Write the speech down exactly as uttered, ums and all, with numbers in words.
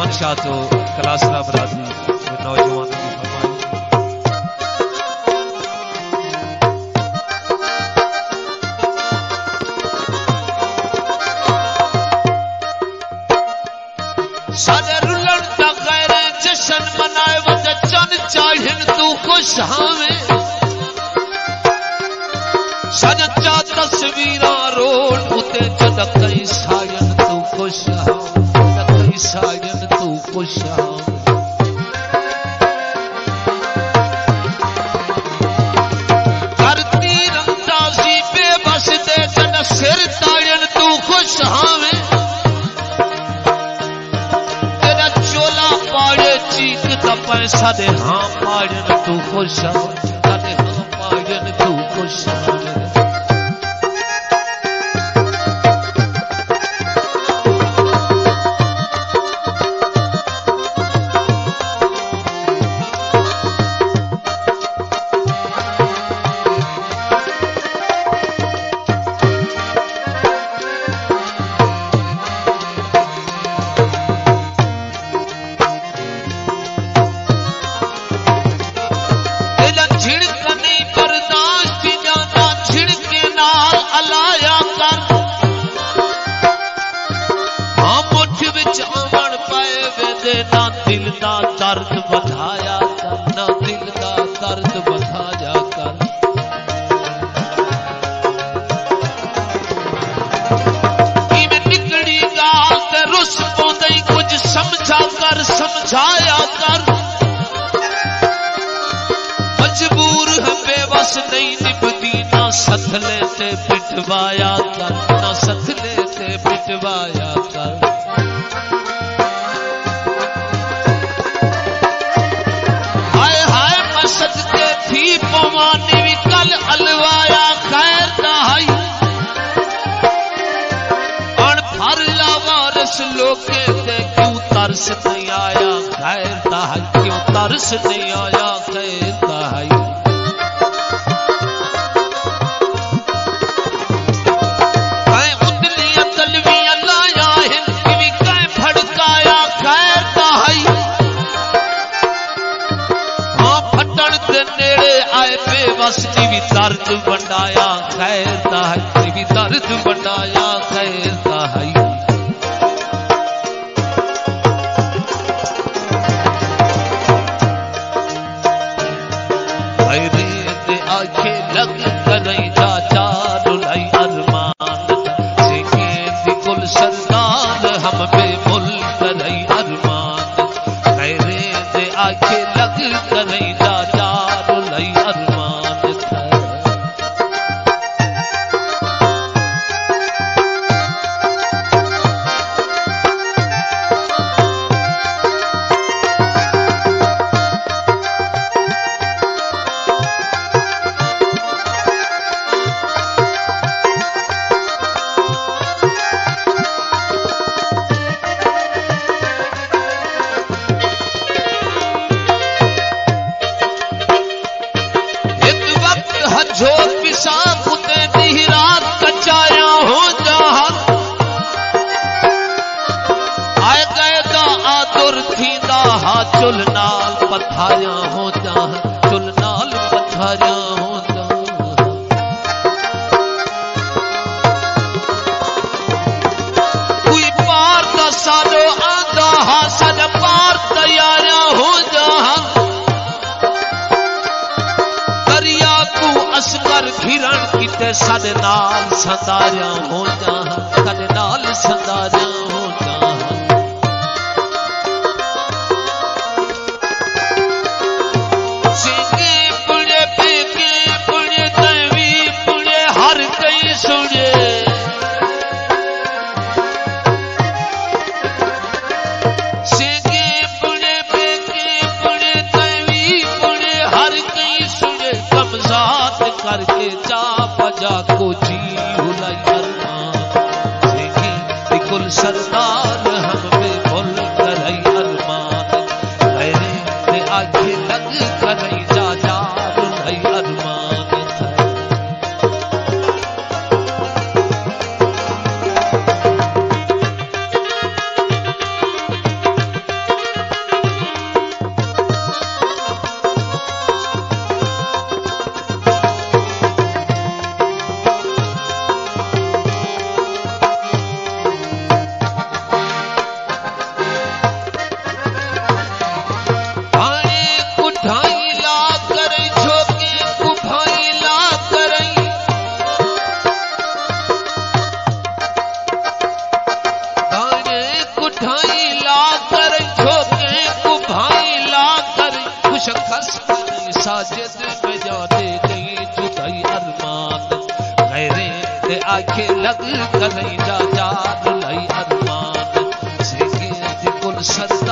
शाह तो कलासरा बरादरी नौजवानों की फरमाइश। सारे रुलन दा गैर जशन मनाए वद चन चाहन तू खुश हावे सजचा तस्वीरा रोड उते जद कई सायन तू खुश हावे कई सायन तू खुश हावे करती रंगदासी बेबस दे जद सिर तायन तू खुश हावे चीक दा पैसा दे हाँ पाजन तू खुश दे हाँ पाजन तू खुश दिल दा दर्द बढ़ाया कर ना दिल दा दर्द बढ़ाया कर इवें निकली गाल ते रुस पौंदे कुछ समझा कर समझाया कर मजबूर है बेबस नहीं निभदी ना सथले ते पिटवाया कर ना सथले ते पिटवाया कर सजते थी पवानी भी कल अलवाया खैर दहाई अण फर लावारस लोके ते क्यों तरस नहीं आया खैर दहाई क्यों तरस नहीं आया खैर दहाई कहीं उतलियां तलवियां लाया हिंद भी कहीं भड़काया खैर दहाई नेड़े आए बेबस की भी दर्द बंडाया खैर दहाई भी दर्द बंडाया खैर दहाई आखे लग करई चाचा रुलाई अरमान सीखे दिल सरदार हम बेमुल करई अरमान खैरे दे आखे लग करई चाचा झोर पिसा खुदे दी रात कचाया हो जहां आए गए दा आदुर थींदा हा चुल नाल पथाया हो जहां चुल नाल पथाया हो जहां कोई पार दा साडो आंदा हा सज पार तैयारियां हो जहां असगर घिरण किते साडे नाल संदारियां हो जहां साडे नाल संदारियां हो जहां सिंगे पुणे पेके पुणे तवी पुणे हर कई सुने सिंगे पुणे पेके पुणे तवी पुणे हर कई सुने कमजा करके जा बजा को जी हुलाई अरमान सेगी बिकुल सरदार हम पे भूल करई अरमान गैरे ते आखे लग करई जा जा हुलाई अरमान आखे लग कहीं जा जा लई अरमान से गुल सर